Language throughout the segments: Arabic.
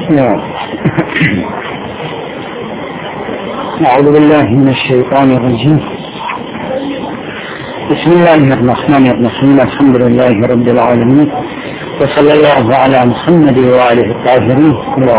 أعوذ بالله من الشيطان الرجيم. بسم الله الرحمن الرحيم. الحمد لله رب العالمين، وصلى الله على محمد وآله الطاهرين.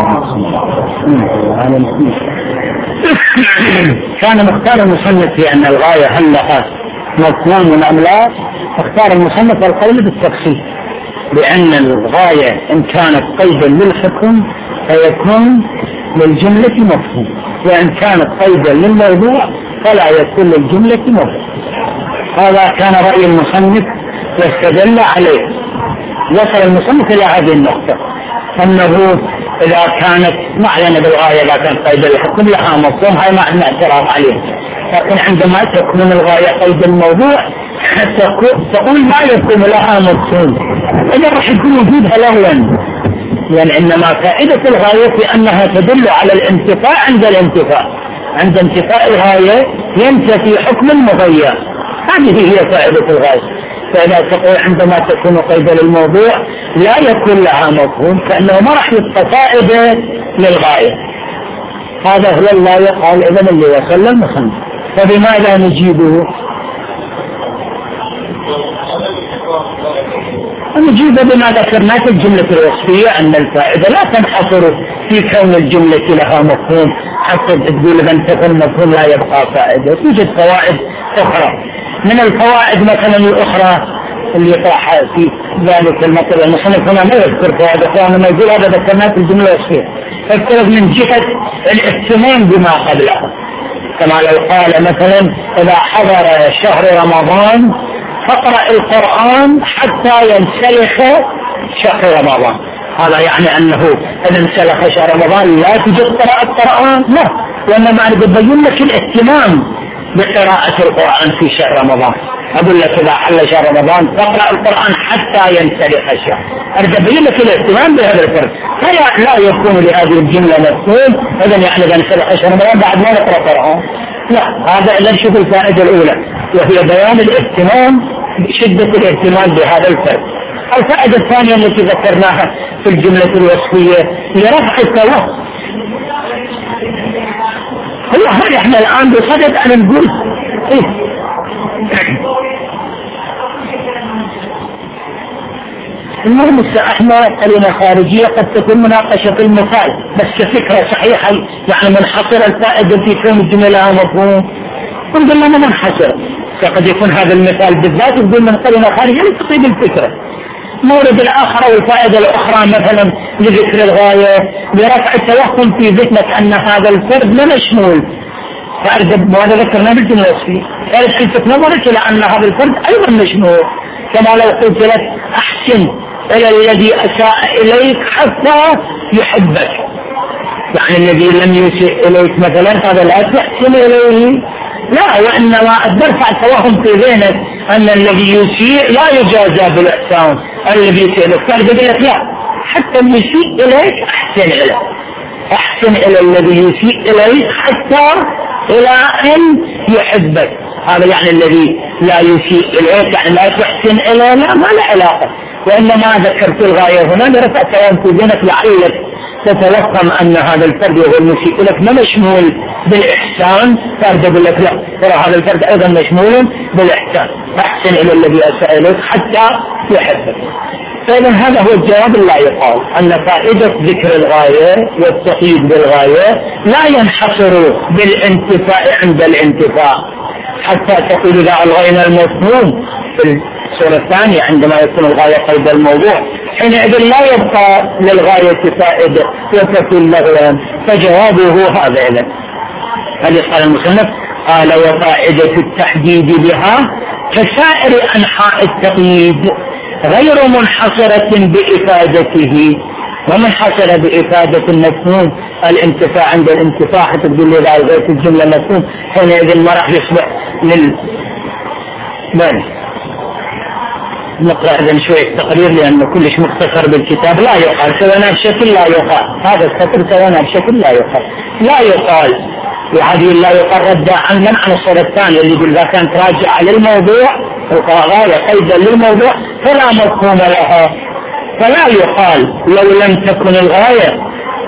كان مختار المصنف في أن الغاية هل لها مفهوم أم لا، اختار المصنف القول بالتفصيل، لأن الغاية إن كانت قيدا للحكم فيكون للجملة مفهوم، وإن كانت قيدا للموضوع فلا يكون للجملة مفهوم. هذا كان رأي المصنف واستدل عليه. وصل المصنف إلى هذه النقطة أنه إذا كانت معلنة بالغاية إذا كانت قيد الحكم لها مفهوم، هاي ما عندنا اعتراض عليه. لكن عندما تكون الغاية قيد الموضوع تقول ما يكون لها مفهوم، إذا راح يكون وجودها لغوا. يعني إنما فائدة الغاية في أنها تدل على الانتفاع عند الانتفاع، عند انتفاء الغاية ينتفي حكم المغير. هذه هي فائدة الغاية. فإذا تقول عندما تكون قيدا للموضوع لا يكون لها مفهوم، فإنه ما راح يبقى فائدة للغاية. هذا هو لا يقال إذن اللي وصل المصنف. فبماذا نجيبه؟ نجيب بما ذكرنا في الجملة الوصفية أن الفائدة لا تنحصر في كون الجملة لها مفهوم حتى تقول إذا تكون مفهوم لا يبقى فائدة. توجد فوائد أخرى. من الفوائد مثلا الأخرى اللي طرح في ذلك المطلب المصنف هنا ما يذكر فوائد أخرى، ما يقول هذا ذكرناه في الجملة الوصفية. فافترض من جهة الاهتمام بما قبلها، كما لو قال مثلا إذا حضر شهر رمضان فاقرأ القرآن حتى ينسلخ شهر رمضان. هذا يعني أنه إذا انسلخ شهر رمضان لا تجد قراءة القرآن؟ لا، وإنما أنا ببين لك الاهتمام بقراءة القرآن في شهر رمضان. أقول لك إذا حل شهر رمضان فاقرأ القرآن حتى ينسلخ الشهر. أريد أبين لك الاهتمام بهذا الفرد. فلا لا يكون لهذه الجملة مفهوم إذا يعني إذا انسلخ شهر رمضان بعد ما نقرأ القرآن. لا، هذا إذا نشوف الفائدة الأولى وهي بيان الاهتمام، شدة الاهتمام بهذا الفرد. الفائدة الثانية التي ذكرناها في الجملة الوصفية لرفع التوهم. هل احنا الآن بصدد أن نقول إيه؟ المهم احنا قلنا خارجية قد تكون مناقشة المثال بس كفكرة صحيحة، يعني منحصر الفائدة في كون الجملة لها مفهوم، ونقول لنا منحصر. فقد يكون هذا المثال بالذات يقول من قلنا خارجية لتصيب الفكرة. مورد الآخر والفائدة الأخرى مثلا لذكر الغاية لرفع التوهم في ذهنك أن هذا الفرد لا مشمول. وهذا ذكرنا بالجملة الوصفية. الفت نظرك إلى أن هذا الفرد أيضا مشمول، كما لو قلت لك أحسن إلى الذي أساء إليك حتى يحبك. يعني الذي لم يسيء إليك مثلا هذا لا تحسن إليه، لا، وإنما ترفع التوهم في ذهنك أن الذي يسيء لا يجازى بالإحسان، الذي يسيء إليك كان يقول لك لا، حتى يسيء إليك أحسن إليه، أحسن إلى الذي يسيء إليك حتى إلى أن يحبك. هذا يعني الذي لا يسيء إليك يعني لا تحسن إليه، لا، ما له علاقة. وإنما ذكرت الغاية هنا لرفع التوهم في ذهنك لعلك تتوهم أن هذا الفرد وهو المسيء لك ما مشمول بالإحسان، فرد يقول لك لا، ترى هذا الفرد أيضا مشمول بالإحسان، أحسن إلى الذي أساء إليك حتى يحبك. فإذا هذا هو الجواب لا يقال أن فائدة ذكر الغاية والتقييد بالغاية لا ينحصر بالانتفاع عند الانتفاع، حتى تقول إذا ألغينا المفهوم في الصورة الثانية عندما يكون الغاية قيد الموضوع حينئذ لا يبقى للغاية فائدة وتكون لغوا. فجوابه هذا. إذن هذا قال المصنف قال وفائدة التحديد بها كسائر أنحاء التقييد غير منحصرة بإفادته، ومنحصرة بإفادة المفهوم الانتفاع عند الانتفاع. حتى تقول لي إذا ألغيت الجملة مفهوم حينئذ ما راح يصبح نقرأ إذن شوية تقرير لأنه كلش مختصر بالكتاب. لا يقال سوانا بشكل، لا يقال هذا السطر سوانا بشكل، لا يقال، لا يقال. وهذه لا يقال ردا عن الصورة الثانية اللي يقول إذا كانت راجعة للموضوع الغاية قيدا للموضوع فلا مفهوم لها. فلا يقال لو لم تكن الغاية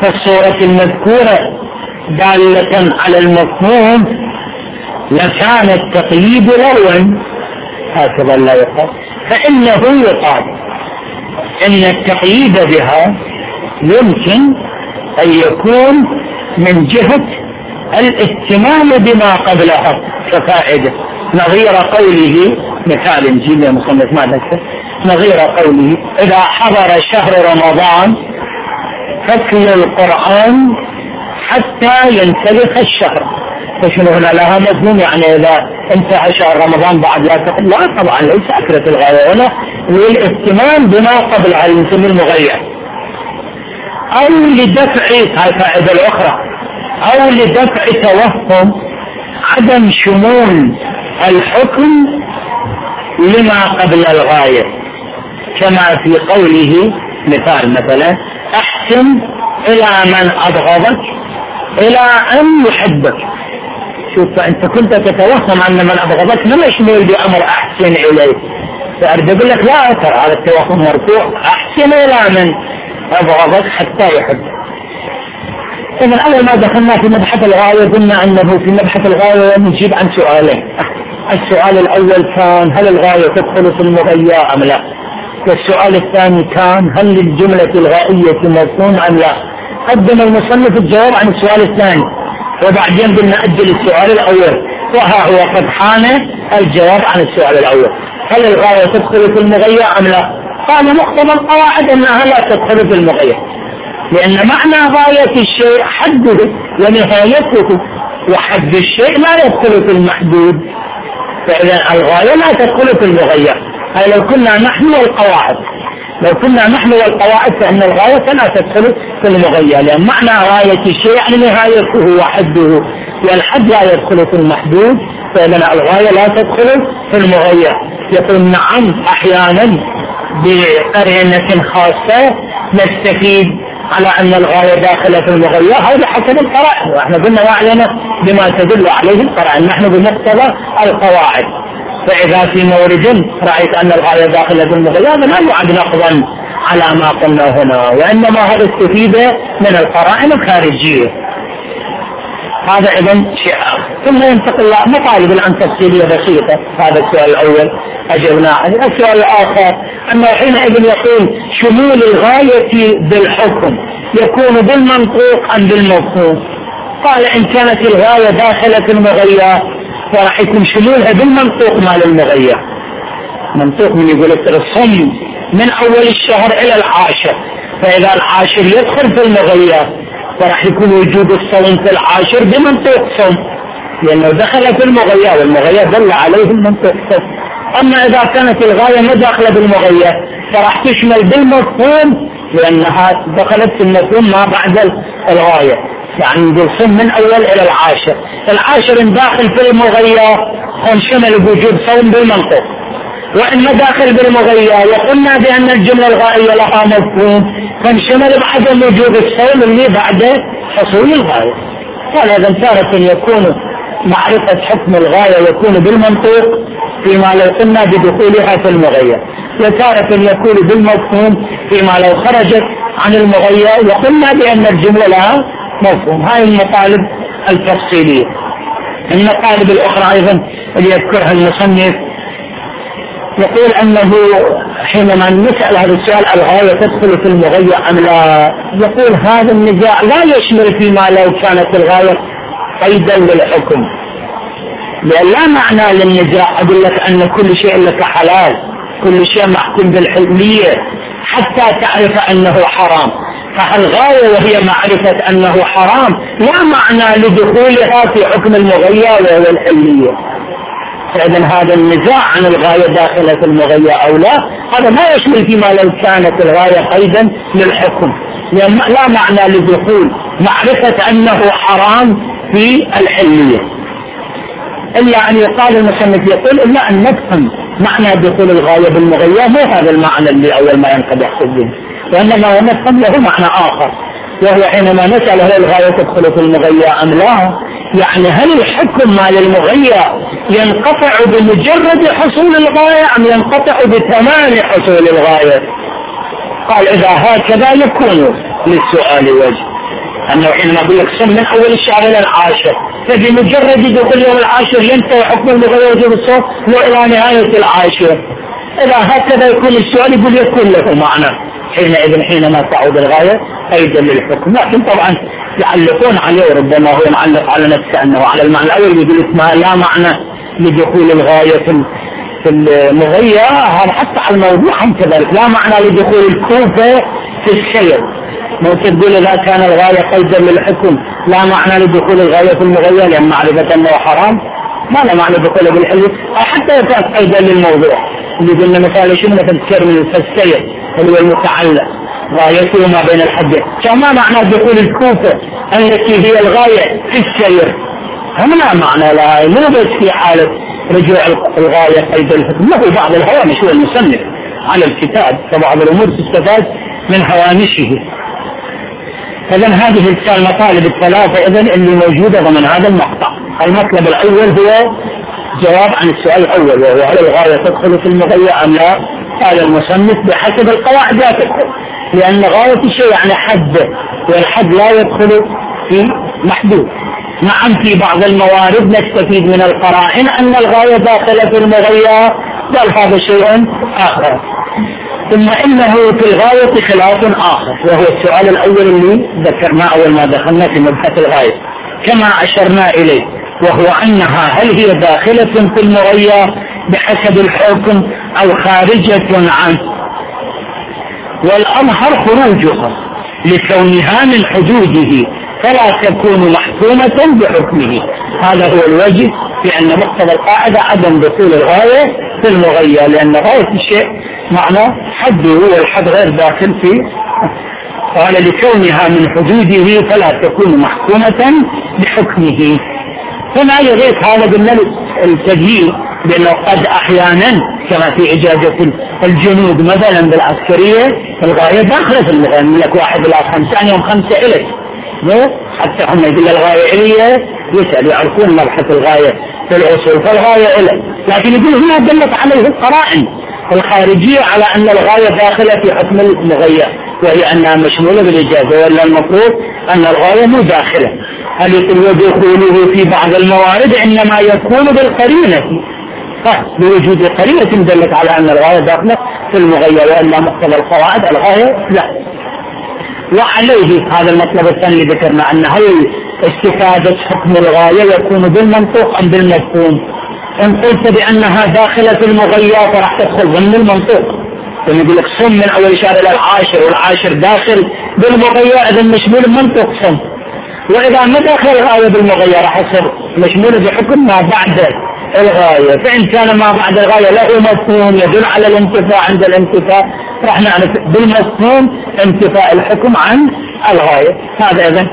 في الصورة المذكورة دالة على المفهوم لكان التقييد لغوا، هكذا لا يقال، فإنه يقال إن التقييد بها يمكن أن يكون من جهة الاهتمام بما قبلها كفائدة، نظير قوله، مثال نجيب مصنف ما نكتب، نظير قوله إذا حضر شهر رمضان فاتلوا القرآن حتى ينسلخ الشهر. فشنو هنا لها مفهوم؟ يعني إذا انتهى شهر رمضان بعد لا تقل، لا طبعا ليس أكرة الغاية هنا، والاهتمام بما قبلها يسمى المغير، أو لدفع، هاي الفائدة الأخرى، أو لدفع توهم عدم شمول الحكم لما قبل الغاية، كما في قوله مثلا أحسن إلى من أبغضك إلى أن يحبك. شوف، فأنت كنت تتوهم أن من أبغضك لم يشمل بأمر أحسن إليه، فأريد أقول لك لا أثر على التوهم مرفوع، أحسن إلى من أبغضك حتى يحبك. إذن أول ما دخلنا في مبحث الغاية قلنا أنه في مبحث الغاية نجيب عن سؤالين. السؤال الأول كان هل الغاية تدخل في المغية أم لا؟ والسؤال الثاني كان هل للجملة الغائية مفهوم أم لا؟ قدم المصنف الجواب عن السؤال الثاني، وبعدين قلنا أجل السؤال الأول، وها هو قد حان الجواب عن السؤال الأول، هل الغاية تدخل في المغية أم لا؟ قال مقتضى القواعد أنها لا تدخل في المغية، لأن معنى غاية الشيء حده ونهايته، وحد الشيء لا يدخل في المحدود، فإذا الغاية لا تدخل في المغية. هاي لو كنا نحن والقواعد، فإن الغاية لا تدخل في المغية، لأن معنى غاية الشيء يعني نهايته وحده، والحد لا يدخل في المحدود، فإذا الغاية لا تدخل في المغية. يقول نعم أحيانا بقرينة خاصة نستفيد على أن الغاية داخلة في المغية، هذا حسب القرائن، وإحنا قلنا وعلينا بما تدل عليه القرائن، نحن بمقتضى القواعد. فإذا في مورد رأيت أن الغاية داخلة في المغية هذا لا يعد نقضا على ما قلنا هنا، وإنما هذا استفيد من القرائن الخارجية. هذا إذن شيء آخر. ثم ينتقل مطالب الآن تفصيلية بسيطة. هذا السؤال الأول أجبناه. السؤال الآخر أنه حينئذ يقول شمول الغاية بالحكم يكون بالمنطوق أم بالمفهوم؟ قال إن كانت الغاية داخلة المغية فراح يكون شمولها بالمنطوق مال المغية. منطوق من يقول الصم من أول الشهر إلى العاشر، فإذا العاشر يدخل في المغية فراح يكون وجود الصوم في العاشر بمنطوق صوم، لأنه دخل في المغية، والمغية دل عليه المنطوق صوم. أما إذا كانت الغاية ما داخلة بالمغية فراح تشمل بالمفهوم، لأنها دخلت في المفهوم ما بعد الغاية، يعني نقول صوم من أول إلى العاشر، العاشر داخل في المغية فانشمل بوجود صوم بالمنطوق. وإن داخل بالمغية وقلنا بأن الجملة الغائية لها مفهوم فانشمل بعدم وجود الصوم اللي بعد حصول الغاية. قال إذا تارة يكون معرفة حكم الغاية يكون بالمنطوق فيما لو قلنا بدخولها في المغية، وتارة يكون بالمفهوم فيما لو خرجت عن المغية وقلنا بأن الجملة لها مفهوم. هاي المطالب التفصيلية. المطالب الأخرى أيضا اللي يذكرها المصنف يقول أنه حينما نسأل هذا السؤال الغاية تدخل في المغية أم لا، يقول هذا النزاع لا يشمل فيما لو كانت الغاية قيدا للحكم، لأن لا معنى للنزاع أقول لك أن كل شيء لك حلال، كل شيء محكوم بالحلية حتى تعرف أنه حرام، فالغاية وهي معرفة أنه حرام لا معنى لدخولها في حكم المغية وهو الحلية. فإذن هذا النزاع عن الغاية داخلة في المغية أو لا هذا ما يشمل فيما لو كانت الغاية قيدا للحكم، لأن لا معنى لدخول معرفة أنه حرام في الحلية، إلا أن يقال المصنف يقول إلا أن نفهم معنى دخول الغاية بالمغية مو هذا المعنى اللي أول ما ينقضي به، وإنما نفهم له معنى آخر، وهو حينما نسأل هل الغاية تدخل في المغية أم لا، يعني هل الحكم مال المغية ينقطع بمجرد حصول الغاية أم ينقطع بتمام حصول الغاية؟ قال إذا هكذا يكون للسؤال وجه، أنه حينما أقول لك صم من أول الشهر إلى العاشر، فبمجرد دخول يوم العاشر ينتهي حكم المغير وجوب الصوم وإلى نهاية العاشر. إذا هكذا يكون السؤال يقول يكون له معنى حينما تعود الغاية قيدا للحكم. لكن طبعا يعلقون عليه، وربما هو يعلق على نفسه أنه على المعنى الأول يقول اسمها لا معنى لدخول الغاية في المغير، هذا حتى على الموضوع هم كذلك، لا معنى لدخول الكوفة في السير. ممكن تقول إذا كان الغاية قيدا للحكم لا معنى لدخول الغاية في المغير لأن معرفة أنه حرام، ما له معنى دخوله بالحل، أو حتى يكون قيدا للموضوع. اللي قلنا مثلا شنو مثل تكرم السير اللي هو المتعلق غايته ما بين الحدين، فما معنى دخول الكوفة التي هي الغاية في السير؟ هم لا معنى لها، مو بس في حالة رجوع الغاية قيد الحكم، له بعض الهوامش هو المصنف على الكتاب، فبعض الأمور تستفاد من هوامشه. إذن هذه المطالب الثلاثة إذن اللي موجودة ضمن هذا المقطع. المطلب الأول هو جواب عن السؤال الأول، وهو هل الغاية تدخل في المغير أم لا؟ قال المصنف بحسب القواعد لا تدخل، لأن غاية الشيء يعني حد، والحد لا يدخل في محدود. نعم في بعض الموارد نستفيد من القرائن أن الغاية داخلة في المغير، بل هذا شيء آخر. ثم إنه في الغاية خلاف آخر، وهو السؤال الأول اللي ذكرناه أول ما دخلنا في مبحث الغاية كما أشرنا إليه، وهو أنها هل هي داخلة في المغير بحسب الحكم أو خارجة عنه، والأظهر خروجها لكونها من حدوده فلا تكون محكومة بحكمه. هذا هو الوجه في أن مقتضى القاعدة عدم دخول الغاية في المغير، لأن غاية الشيء معنى حده، والحد غير داخل فيه. قال لكونها من حدوده فلا تكون محكومة بحكمه. هنا يضيف هذا قلنا التدليل، لأنه قد أحيانا كما في إجازة الجنود مثلا بالعسكرية الغاية داخلة في المغير، من لك واحد إلى 5 يوم 5 إلك، حتى هم يقول الغاية إليه يسأل يعرفون مبحث الغاية في الأصول، فالغاية إليه، لكن يقول هنا دلت عليه القرائن الخارجية على أن الغاية داخلة في حكم المغير، وهي أنها مشمولة بالإجازة، ولا المفروض أن الغاية مو داخلة. هل يقول دخوله في بعض الموارد إنما يكون بالقرينة، بوجود قرينة دلت على أن الغاية داخلة في المغير، وألا مقتضى القواعد الغاية لا. وعليه هذا المطلب الثاني اللي ذكرنا، أن هل استفادة حكم الغاية يكون بالمنطوق أم بالمفهوم؟ إن قلت بأنها داخلة في المغير فراح تدخل ضمن المنطوق، يقول لك صم من أول شهر إلى العاشر، والعاشر داخل بالمغير، إذا مشمول المنطوق صم. وإذا ما داخل الغاية بالمغير راح يصير مشمول بحكم ما بعد الغاية، فإن كان ما بعد الغاية له مفهوم يدل على الانتفاع، عند الانتفاع راح نعرف بالمفهوم انتفاء الحكم عن الغاية. هذا إذن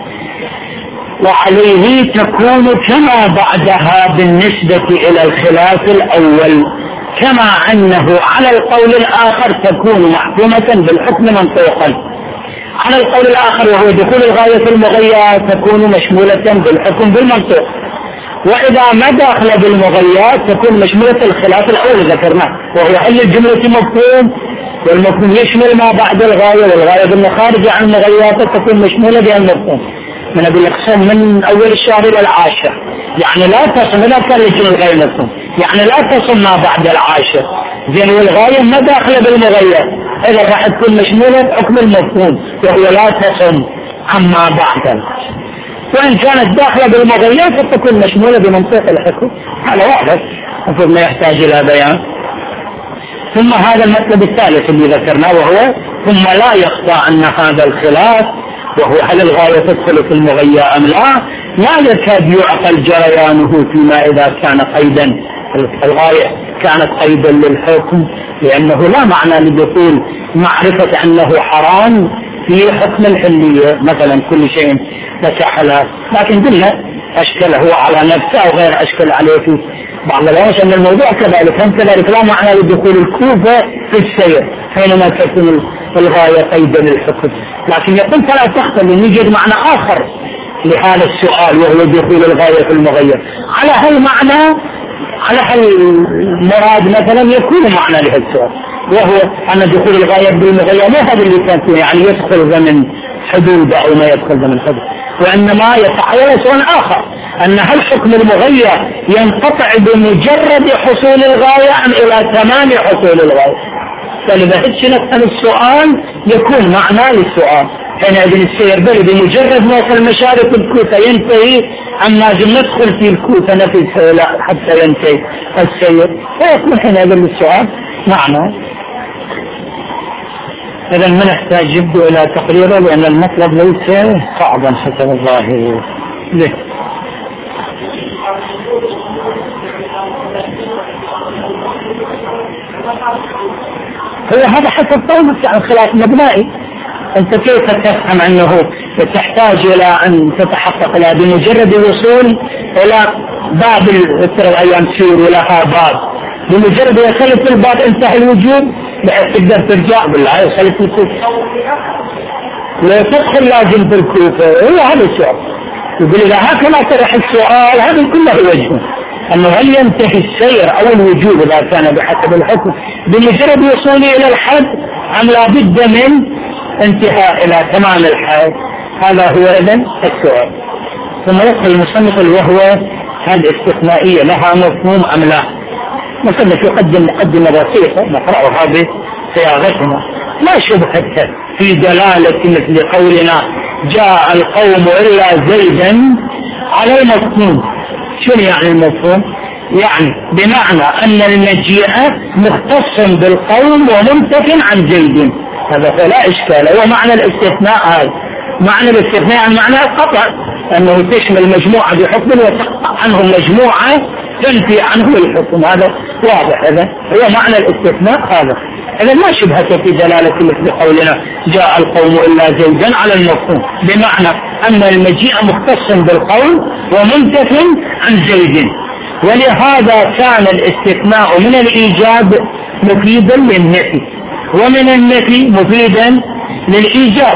وعليه تكون كما بعدها بالنسبة إلى الخلاف الأول، كما أنه على القول الآخر تكون محكومة بالحكم منطوقا. على القول الآخر وهو دخول الغاية في المغير تكون مشمولة بالحكم بالمنطوق، وإذا ما داخل بالمغير تكون مشمولة الخلاف الأول ذكرناه، وهو هل الجملة مفهوم، والمفهوم يشمل ما بعد الغاية، والغاية بالخارجة عن المغيرات تكون مشمولة بالمفهوم. من أقول لك صم من أول الشهر إلى العاشر، يعني لا تصم، لا كان يجي الغاية مفهوم، يعني لا تصم ما بعد العاشر، زين والغاية ما داخلة بالمغير، إذا راح تكون مشمولة بحكم المفهوم، وهو لا تصم عما بعد. وإن كانت داخلة بالمغير فتكون مشمولة بمنطق الحكم. هذا واضح المفروض ما يحتاج إلى بيان. ثم هذا المطلب الثالث اللي ذكرناه، وهو ثم لا يخفى أن هذا الخلاف، وهو هل الغاية تدخل في المغير أم لا يكاد يعقل جريانه فيما إذا كان قيدا، الغاية كانت قيدا للحكم، لأنه لا معنى لدخول معرفة أنه حرام في حكم الحلية مثلا كل شيء لك حلال، لكن قلنا أشكله على نفسه أو غير أشكل عليه في بعض الوقت أن الموضوع كذلك، هم كذلك لا معنى لدخول الكوفة في السير حينما تكون الغاية قيدا للحكم. لكن يقول فلا تختل، يوجد معنى آخر لهذا السؤال وهو دخول الغاية في المغير. على هالمعنى على هالمراد مثلا يكون معنى لهذا السؤال، وهو أن دخول الغاية بالمغية ما هذا اللي كان فيه يعني يدخل ضمن حدود أو ما يدخل ضمن حدود، وإنما يتحول سؤال آخر، أن هل حكم المغية ينقطع بمجرد حصول الغاية أم إلى تمام حصول الغاية؟ فلذا نفهم السؤال يكون معنى للسؤال. حينئذ السير بل بمجرد ما يصل مشارف الكوفة ينتهي، أما لازم ندخل في الكوفة نفسها لا حتى ينتهي السير، ويكون حينئذ للسؤال معنى. إذا ما نحتاج يبدو إلى تقريره، لأن المطلب ليس صعبا حسب الظاهر. ليه؟ هو هذا حسب طولك عن خلاف مبنائي. أنت كيف تفهم أنه تحتاج إلى أن تتحقق إلى بمجرد الوصول إلى باب الأيام سير ولها باب، بمجرد يخلف الباب انتهى الوجود، بحيث تقدر ترجع بالله يخلف الكوفة لا تدخل لازم بالكوفة. هو هذا السؤال، يقول إذا هكذا طرح السؤال هذا كله وجهه، أنه هل ينتهي السير أو الوجود إذا كان بحسب الحكم بمجرد وصوله إلى الحد أم لا بد من انتهاء إلى تمام الحد؟ هذا هو إذن السؤال. ثم يدخل المصنف وهو هل استثنائية لها مفهوم أم لا؟ المصنف يقدم مقدمة بسيطة نقرأها بصياغتنا. لا شبهة في دلالة مثل قولنا جاء القوم إلا زيدا على المفهوم. شنو يعني المفهوم؟ يعني بمعنى أن المجيء مختص بالقوم ومنتف عن زيد، هذا فلا إشكال. هو معنى الاستثناء هذا، معنى الاستثناء معنى القطع، أنه تشمل مجموعة بحكم وتقطع عنهم مجموعة تنفي عنه الحكم، هذا واضح. هذا هو معنى الاستثناء هذا. إذا ما شبهة في دلالة مثل قولنا جاء القوم إلا زيدا على المفهوم، بمعنى أن المجيء مختص بالقوم ومنتف عن زيد، ولهذا كان الاستثناء من الإيجاب مفيدا للنفي، ومن النفي مفيدا للإيجاب.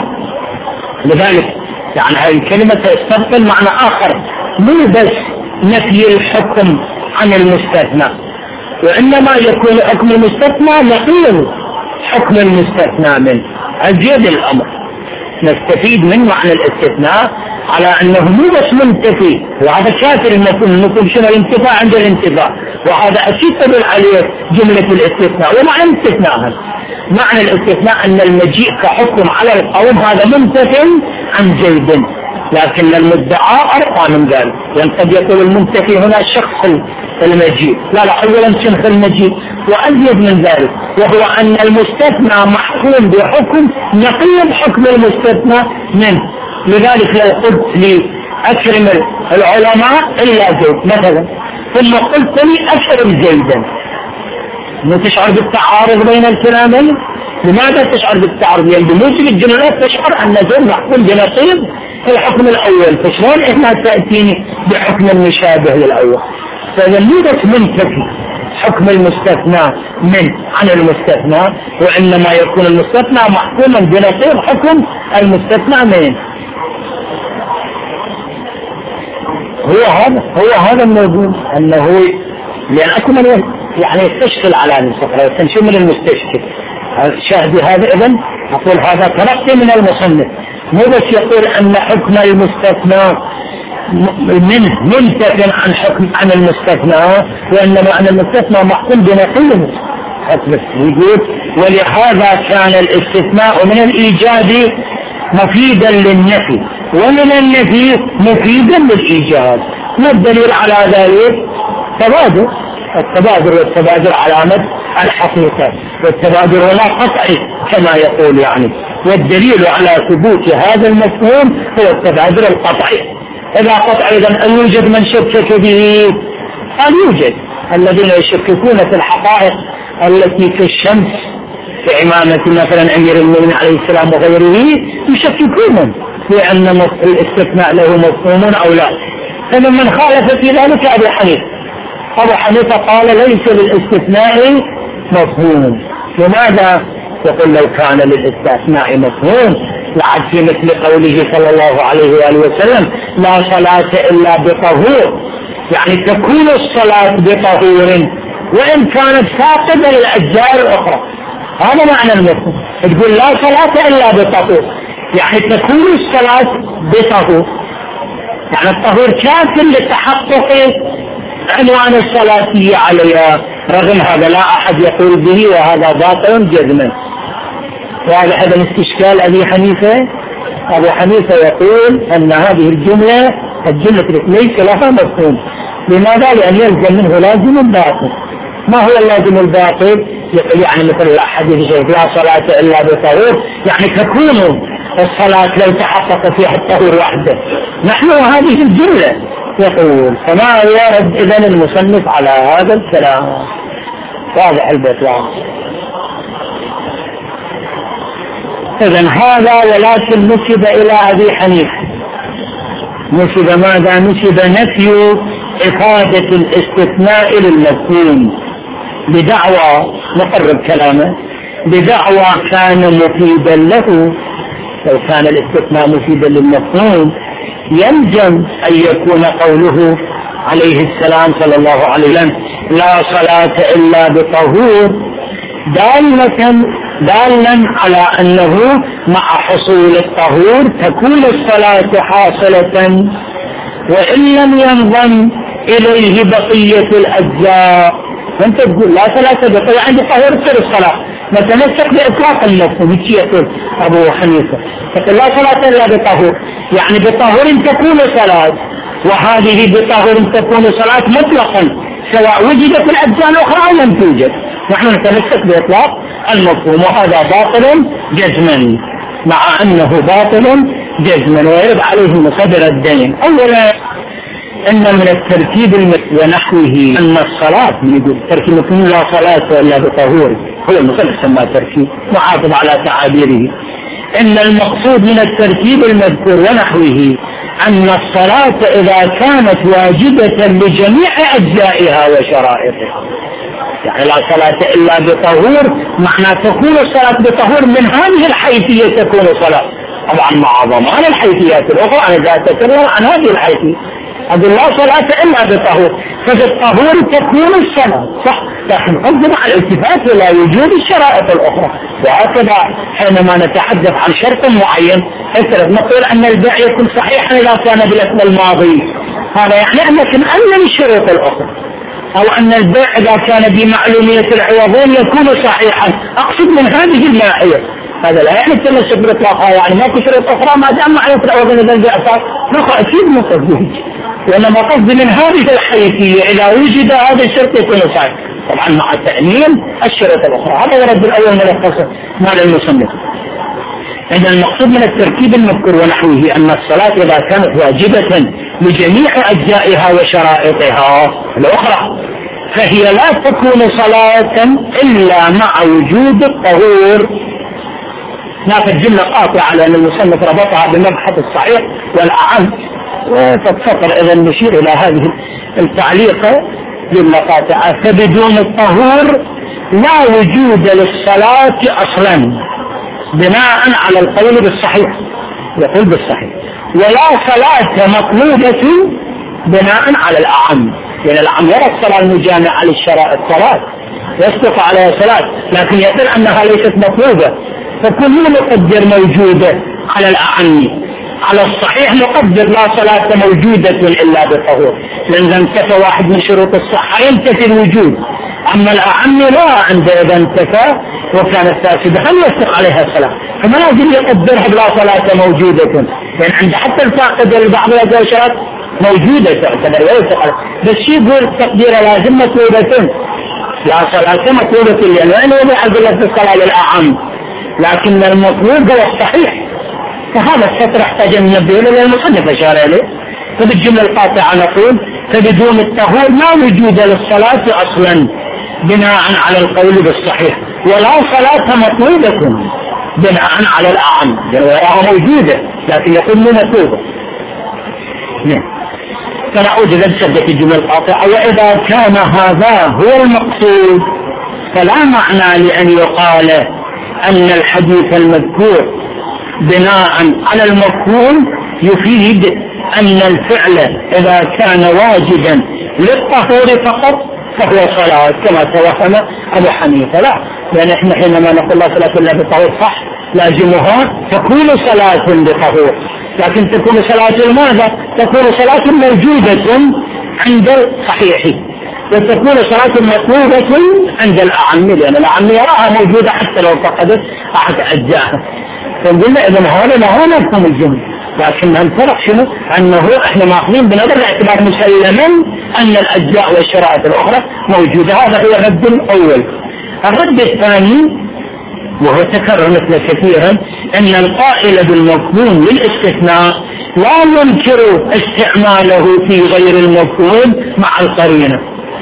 لذلك يعني هذه الكلمة تستقبل معنى آخر، مو بس نفي الحكم عن المستثنى، وإنما يكون حكم المستثنى نقيض حكم المستثنى منه. أزيد الأمر نستفيد من معنى الاستثناء على أنه مو بس منتفي، وهذا كافر المفهوم شنو الانتفاع عند الانتفاع، وهذا أكيد تدل عليه جملة الاستثناء. ومعنى الاستثناء هذا معنى الاستثناء أن المجيء كحكم على القوم هذا منتف عن زيد، لكن المدعى أرقى من ذلك، يعني قد يقول المنتفي هنا شخص المجيء، لا أولا شنخ المجيء، وأزيد من ذلك، وهو أن المستثنى محكوم بحكم نقيض حكم المستثنى منه. لذلك لو قلت لي أكرم العلماء إلا زيد مثلا، ثم قلت لي أكرم زيدا، تشعر بالتعارض بين الكلامين؟ لماذا تشعر بالتعارض؟ لأن بموجب الجملات تشعر أن زيد محكوم بنقيض الحكم الأول، فشلون إحنا تأتيني بحكم مشابه للأول؟ فإذا مو بس منتفي حكم المستثنى من عن المستثنى، وإنما يكون المستثنى محكوما بنقيض حكم المستثنى منه. هو هذا الموجود، أنه لأن أكمل يعني يستشكل على المستقبل وتنشي من المستشكل شاهد هذا. إذن أقول هذا تلقي من المصنف، مو بس يقول أن حكم المستثنى منه منتف عن حكم عن المستثنى، وإنما أن المستثنى محكوم بنقيض حكم. يقول ولهذا كان الاستثناء من الإيجاد مفيدا للنفي، ومن النفي مفيدا للإيجاد. ما الدليل على ذلك؟ تبادر. التبادر والتبادر علامة الحقيقة، والتبادر ولا قطعي كما يقول يعني، والدليل على ثبوت هذا المفهوم هو التبادر القطعي. إذا قطع إذا أن يوجد من شكك به، قال يوجد الذين يشككون في الحقائق التي كالشمس في إمامة مثلا أمير المؤمنين عليه السلام وغيره، يشككون في أن الاستثناء له مفهوم أو لا. فمن خالف في ذلك أبو حنيفة قال ليس للاستثناء مفهوم. لماذا؟ يقول لو كان للاستثناء مفهوم لعد في مثل قوله صلى الله عليه وآله وسلم لا صلاة إلا بطهور، يعني تكون الصلاة بطهور وإن كانت فاقدة للأجزاء الأخرى. هذا معنى المفهوم. تقول لا صلاة إلا بطهور، يعني تكون الصلاة بطهور، يعني الطهور كافٍ لتحقق عنوان الصلاتية عليها. رغم هذا لا أحد يقول به وهذا باطل جزما. وهذا هذا الاستشكال أبي حنيفة. أبو حنيفة يقول أن هذه الجملة ليس لها مفهوم. لماذا؟ لأن يلزم منه لازم الباطل. ما هو اللازم الباطل؟ يعني مثل الحديث لا صلاة إلا بطهور، يعني تكون الصلاة لو تحقق فيها الطهور وحده. نحن هذه الجملة يقول، فما يرد إذن المصنف على هذا الكلام. واضح البطلان. إذن هذا ولكن نسب إلى أبي حنيفة. نسب ماذا؟ نسب نفي إفادة الاستثناء للمفهوم بدعوى، نقرب كلامه، بدعوى كان مفيدا له. لو كان الاستثناء مفيدا للمفهوم يلزم أن يكون قوله عليه السلام صلى الله عليه وسلم لا صلاة إلا بطهور دالا على أنه مع حصول الطهور تكون الصلاة حاصلة وإن لم ينضم إليه بقية الأجزاء. فأنت تقول لا صلاة بطهور، عندي طهور تصير الصلاة. نتمسك بإطلاق المفهوم. يقول أبو حنيفة فقال لا صلاة إلا بطهور، يعني بطهور تكون صلاة، وهذه بطهور تكون صلاة مطلقا سواء وجدت الأجزاء الأخرى أو لم توجد. نحن نتمسك بإطلاق المفهوم، وهذا باطل جزما، مع أنه باطل جزما ويرد عليه مصدر الدين. أولا إن من الترتيب ونحوه أن الصلاة يقول ترتيب لا صلاة إلا بطهور، هو المصنف سماه ترتيب محافظ على تعابيره. إن المقصود من الترتيب المذكور ونحوه أن الصلاة إذا كانت واجبة لجميع أجزائها وشرائطها، يعني لا صلاة إلا بطهور معنى تكون الصلاة بطهور من هذه الحيثية تكون صلاة، طبعا مع ضمان الحيثيات الأخرى. أنا لا أتكلم عن هذه الحيثية، أقول لا صلاة إلا بطهور، فبالطهور تكون الصلاة صح، لكن قدم على الالتفات إلى وجود الشرائط الأخرى. وهكذا حينما نتحدث عن شرط معين افرض نقول أن البيع يكون صحيحا إذا كان بالاسم الماضي، هذا يعني أنك مأمن الشروط الأخرى. أو أن البيع إذا كان بمعلومية العوضين يكون صحيحا، أقصد من هذه الناحية. هذا لا يعني التمسك بإطلاقها، يعني ماكو شروط أخرى ما دام معلومية العوضين إذا البيع صار نقع أكيد من قصده، وإنما قصد من هذه الحيثية إذا وجد هذا الشرط يكون صحيح، طبعا مع تأمين الشروط الأخرى. هذا ورد الأول من القصة مال المصنف. إذا المقصود من التركيب المذكور ونحوه أن الصلاة إذا كانت واجبة لجميع أجزائها وشرائطها الأخرى فهي لا تكون صلاة إلا مع وجود الطهور. ناخذ جملة قاطعة على أن المصنف ربطها بمبحث الصحيح والأعم، وتتفطر إذا نشير إلى هذه التعليقة جملة قاطعة: فبدون الطهور لا وجود للصلاة أصلا، بناء على القول بالصحيح، يقول بالصحيح، ولا صلاة مطلوبة بناء على الأعم، لأن الأعم يرى الصلاة المجامعة للشرائط صلاة يصدق عليها صلاة، لكن يقول أنها ليست مطلوبة، فكل نقدر موجودة على الأعم. على الصحيح نقدر لا صلاة موجودة إلا بالطهور، لأن انتفى واحد من شروط الصحة ينتفي الوجود، أما الأعم لا، عند إذا انتفى وكانت فاسدة هل يصدق عليها الصلاة، فما لازم يقدرها بلا صلاة موجودة، لأن عند حتى الفاقد لبعض الأشياء موجودة تعتبر ويصدق عليها، بس شيء يقول تقديرها لازم مطلوبة، لا صلاة مطلوبة، لأن يضع في الصلاة للأعم، لكن المطلوب هو الصحيح. فهذا السطر احتاج أن ننبه له المصنف أشار إليه. فبالجملة القاطعة نقول: فبدون الطهور لا وجود للصلاة أصلا، بناء على القول بالصحيح، ولا صلاة مطلوبة بناء على الأعم، وراها موجودة لكن يقول مو مطلوبة. فنعود إذا بسبة الجملة القاطعة: وإذا كان هذا هو المقصود فلا معنى لأن يقال أن الحديث المذكور بناء على المفهوم يفيد أن الفعل إذا كان واجبا للطهور فقط فهو صلاة كما توهم أبو حنيفة. لا، لأن احنا حينما نقول لا صلاة إلا بطهور صح لازمها تكون صلاة بطهور، لكن تكون صلاة ماذا؟ تكون صلاة موجودة عند الصحيح، وتكون صلاة مطلوبة عند الأعم، لأن الأعم يراها موجودة حتى لو فقدت أحد أجزائها. فقلنا إذن هذا ما هو مفهوم الجملة، لكن الفرق شنو؟ أنه إحنا ماخذين بنظر الاعتبار مسلما أن الأجزاء والشرائط الأخرى موجودة. هذا هو الرد الأول. الرد الثاني وهو تكرر مثل كثيرا أن القائل بالمفهوم للاستثناء لا ينكر استعماله في غير المفهوم مع القرينة.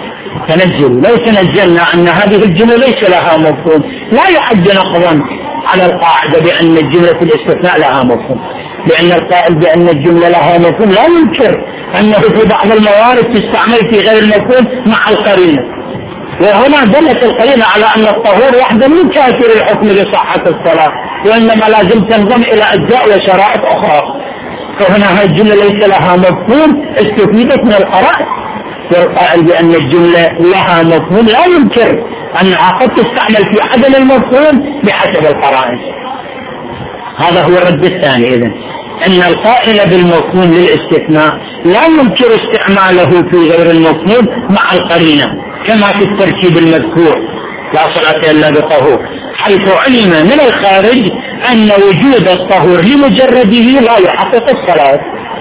لو تنزلنا أن هذه الجملة ليس لها مفهوم لا يحد نقضا على القاعدة بأن الجملة في الاستثناء لها مفهوم، لأن القائل بأن الجملة لها مفهوم لا ينكر أنه في بعض الموارد تستعمل في غير المفهوم مع القرينة. وهنا دلت القرينة على أن الطهور وحده من كافر الحكم لصحة الصلاة، وإنما لازم تنضم إلى أجزاء وشرائط أخرى. فهنا هذه الجملة ليس لها مفهوم استفيدت من القرائن. والقائل بأن الجملة لها مفهوم لا ينكر أنها قد تستعمل في عدم المفهوم بحسب القرائن. هذا هو الرد الثاني. إذن أن القائل بالمفهوم للاستثناء لا ينكر استعماله في غير المفهوم مع القرينة كما في التركيب المذكور لا صلاة إلا بطهور، حيث علم من الخارج أن وجود الطهور لمجرده لا يحقق الصلاة.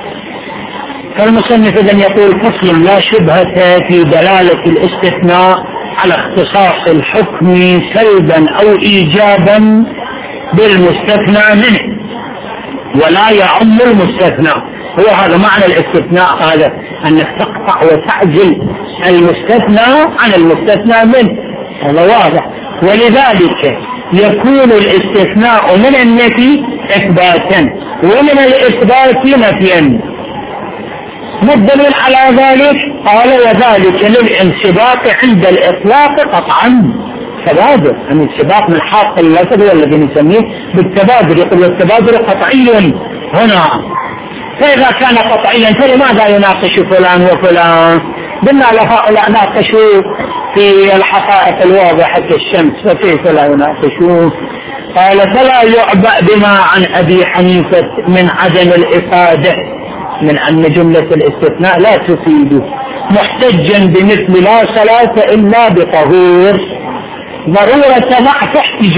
فالمصنف إذن يقول فصل لا شبهة في دلالة الاستثناء على اختصاص الحكم سلبا أو إيجابا بالمستثنى منه ولا يعم المستثنى. هو هذا معنى الاستثناء، هذا أنك تقطع وتعزل المستثنى عن المستثنى منه، هذا واضح. ولذلك يكون الاستثناء من النفي إثباتا ومن الإثبات نفيا. ما الدليل على ذلك؟ قال وذلك للانسباق عند الإطلاق قطعا. تبادر، يعني السباق من حاق اللفظ الذي نسميه بالتبادر، يقول التبادر قطعي هنا. فإذا كان قطعيا فلماذا يناقش فلان وفلان؟ قلنا لهؤلاء ناقشوا في الحقائق الواضحة كالشمس، فكيف لا يناقشون؟ قال فلا يعبأ بما عن أبي حنيفة من عدم الإفادة، من أن جملة الاستثناء لا تفيد، محتجا بمثل لا صلاة إلا بطهور ضرورة ضعف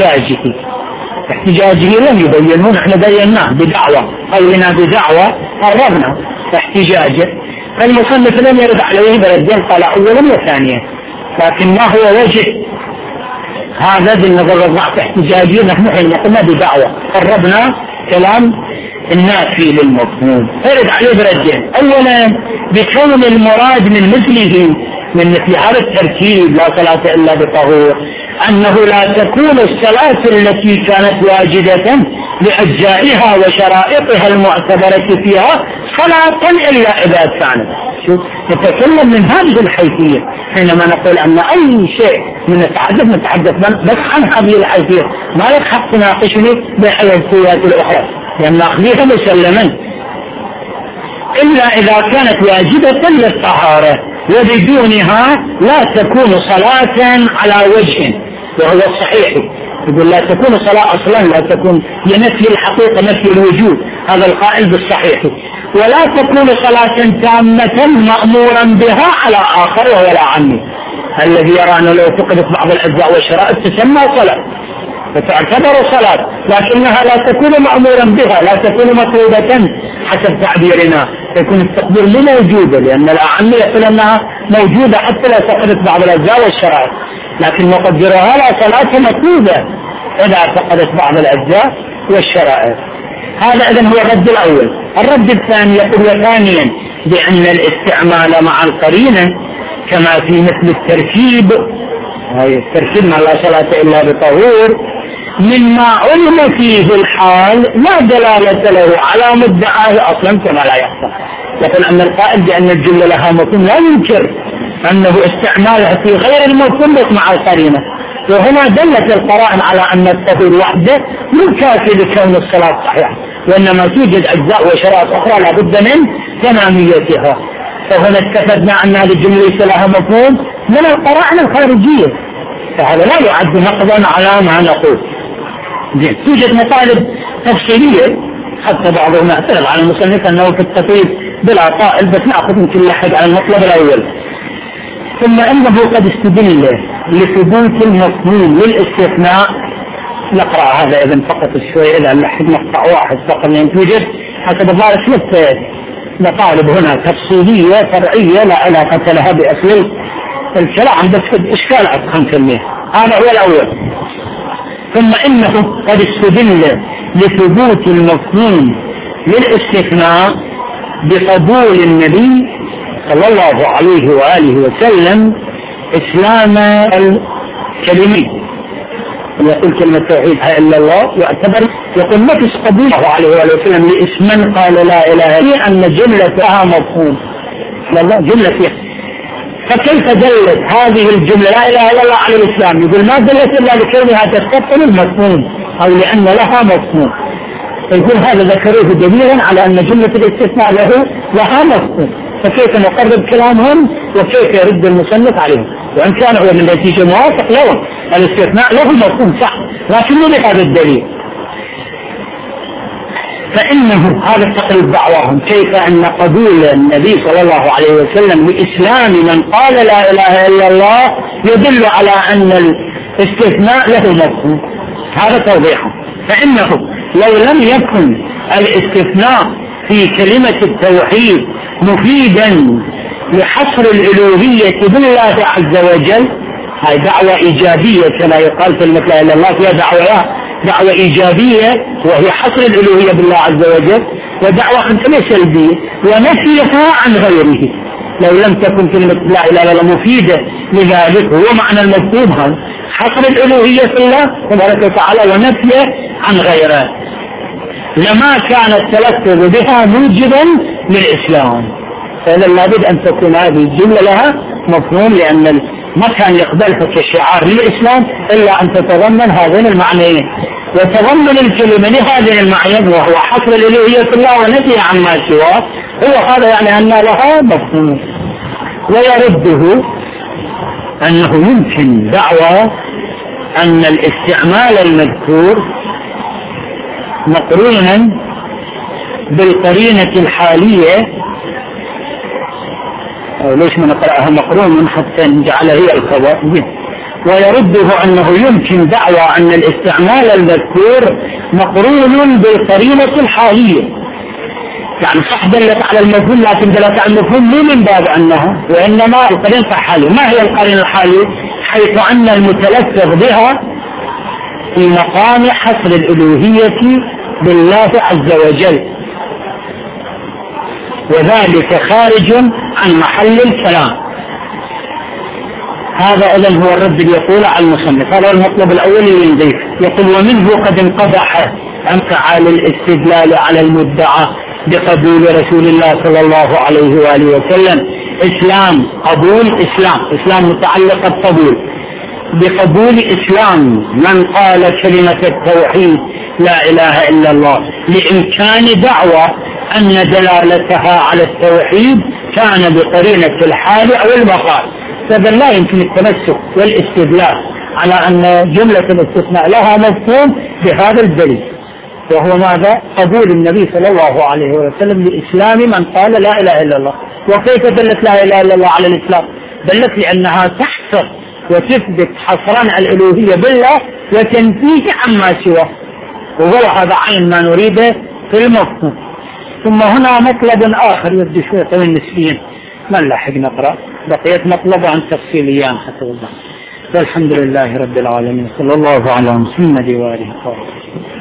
احتجاجه لم يبينون، احنا بيناه بدعوة، قولنا بدعوة قررنا احتجاجه. فالمصنف لم يرد عليه بردين، قال أولا وثانيا، لكن ما هو وجه هذا بالنظر ضعف احتجاجه؟ نحن حين قلنا بدعوة قربنا كلام النافي للمفهوم، فرد عليه بردين. أولا بكون المراد من مثله من مثل هذا التركيب لا صلاة إلا بطهور أنه لا تكون الصلاة التي كانت واجدة لأجزائها وشرائطها المعتبرة فيها صلاة إلا إذا كانت. شوف نتكلم من هذه الحيثية حينما نقول أن أي شيء من نتحدث بس عن هذه الحيثية، ما لك حق تناقشني بالحيثيات الأخرى لأن نأخذيها مسلما إلا إذا كانت واجبة للطهارة، وبدونها لا تكون صلاة على وجه، وهو الصحيح. يقول لا تكون صلاة أصلا، لا تكون لنفي الحقيقة نفي الوجود، هذا القائل بالصحيح. ولا تكون صلاة تامة مأمورا بها على آخر وهو العامي الذي يرى أنه لو فقدت بعض الأجزاء والشرائط تسمى صلاة فتعتبر صلاة، لكنها لا تكون مأمورا بها، لا تكون مطلوبة حسب تعبيرنا، يكون التقدير لموجودة، لأن الأعم يقول أنها موجودة حتى لا فقدت بعض الأجزاء والشرائط، لكن مقدرها لا صلاة مطلوبة إذا فقدت بعض الأجزاء والشرائط. هذا إذن هو الرد الأول. الرد الثاني يقول وثانيا بأن الاستعمال مع القرينة كما في مثل التركيب، هاي التركيب ما لا صلاة إلا بطهور، مما علم فيه الحال لا دلالة له على مدعاه أصلا كما لا يحصل. لكن أن القائل بأن الجملة لها مفهوم لا ينكر أنه استعمالها في غير المفهوم مع القرينة، وهنا دلت القرائن على أن الطهور وحده من كافي لكون الصلاة صحيحة، وإنما توجد أجزاء وشرائط أخرى لابد من تماميتها. فهنا استفدنا أن هذه الجملة ليس لها مفهوم من القرائن الخارجية، فهذا لا يعد نقضا على ما نقول. توجد مطالب تفصيلية حتى بعضهم اعترض على المصنف أنه في التطبيق بلا طائل، بس نأخذ من كل أحد على المطلب الأول. ثم أنه قد استدل لثبوت المفهوم للاستثناء. نقرأ هذا إذن فقط شوي إذا نحن مقطع واحد فقط لأن توجد حسب الظاهر ثلاث مطالب هنا تفصيلية فرعية لا علاقة لها بأصل الكلام، بس إشكالات 5%. هذا هو الأول. ثم إنه قد استدل لثبوت المفهوم للاستثناء بقبول النبي صلى الله عليه وآله وسلم إسلام الكلمين. يقول كلمة توحيد إلا الله يعتبر يقول ما فيش قبول الله عليه وآله وسلم لاسم قال لا إله إلا أن جملتها مفهوم والله جملة فيها. فكيف دلت هذه الجملة لا إله إلا الله على الإسلام؟ يقول ما دلت إلا لكونها تستطيع المفهوم أو لأن لها مفهوم. يقول هذا ذكروه دليلا على أن جملة الاستثناء لها مفهوم. فكيف نقرب كلامهم وكيف يرد المصنف عليهم؟ وإن كان هو من النتيجة موافق له الاستثناء له مفهوم صح، لكن من هذا الدليل؟ فإنه هذا تقريب دعواهم كيف أن قبول النبي صلى الله عليه وسلم لإسلام من قال لا إله إلا الله يدل على أن الاستثناء له مفهوم. هذا توضيحه. فإنه لو لم يكن الاستثناء في كلمة التوحيد مفيدا لحصر الألوهية بالله عز وجل، هاي دعوة إيجابية كما يقال كلمة لا إله إلا الله فيها دعوة إيجابية وهي حصر الألوهية بالله عز وجل، ودعوة سلبية ونفيها عن غيره. لو لم تكن كلمة لا إله إلا الله مفيدة لذلك هو معنى المفهوم هذا حصر الألوهية في الله تبارك وتعالى ونفيه عن غيره، لما كان التلفظ بها موجبا للإسلام. فإذا لابد أن تكون هذه الجملة لها مفهوم، لأن ما كان يقبلها كشعار للإسلام إلا أن تتضمن هذين المعنيين، وتضمن الكلمة لهذين المعنيين وهو حصر الألوهية في الله ونفي عما سواه، هو هذا يعني أن لها مفهوم. ويرده أنه يمكن دعوى أن الاستعمال المذكور مقرونا بالقرينة الحالية، أو ليش ما نقرأها مقرون حتى نجعل هي الخبر. ويرده أنه يمكن دعوى أن الاستعمال المذكور مقرون بالقرينة الحالية، يعني صح دلت على المفهوم لكن دلت على المفهوم مو من باب أنها، وإنما القرينة الحالية. ما هي القرينة الحالية؟ حيث أن المتلفظ بها في مقام حصر الألوهية بالله عز وجل، وذلك خارج عن محل الكلام. هذا إذن هو الرد اللي يقول على المصنف. هذا المطلب الأول اللي ينضيف. يقول ومنه قد انقضح أنفع للاستدلال على المدعى بقبول رسول الله صلى الله عليه وآله وسلم إسلام قبول إسلام متعلق القبول بقبول إسلام من قال كلمة التوحيد لا إله إلا الله، لإمكان دعوى أن دلالتها على التوحيد كان بقرينة الحال أو المقال. فإذا لا يمكن التمسك والاستدلال على أن جملة الاستثناء لها مفهوم بهذا الدليل، وهو ماذا؟ قبول النبي صلى الله عليه وسلم لإسلام من قال لا إله إلا الله. وكيف دلت لا إله إلا الله على الإسلام؟ دلت لأنها تحصر وتثبت حصرا الألوهية بالله وتنفيه عما سواه، وهو هذا عين ما نريده في المفهوم. ثم هنا مطلب آخر يبدو شوية طويل نسبيا ما نلحق نقرأ، بقيت مطلب عن تفصيليان حتى الله. والحمد لله رب العالمين، صلى الله على محمد وآله وصحبه.